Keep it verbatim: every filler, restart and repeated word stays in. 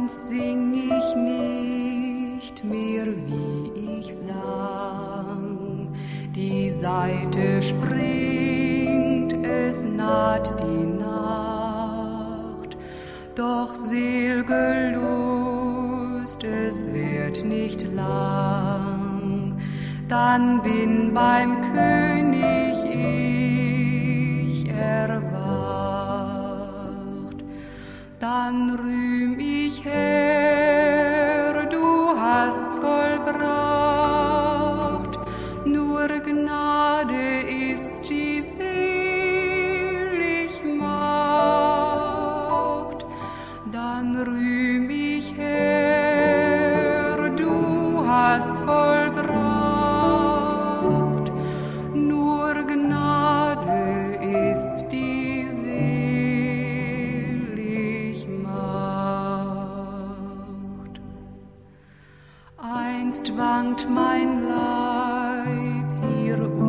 Einst sing ich nicht mehr, wie ich sang. Die Saite springt, es naht die Nacht. Doch sel'ge Lust, es wird nicht lang. Dann bin beim König ich erwacht. Dann rühm ich, Herr, du hast's vollbracht. Nur Gnade ist die selig macht. Dann rühm ich, Herr, du hast's vollbracht. Nur Gnade ist die selig macht. Einst wankt mein Leib hier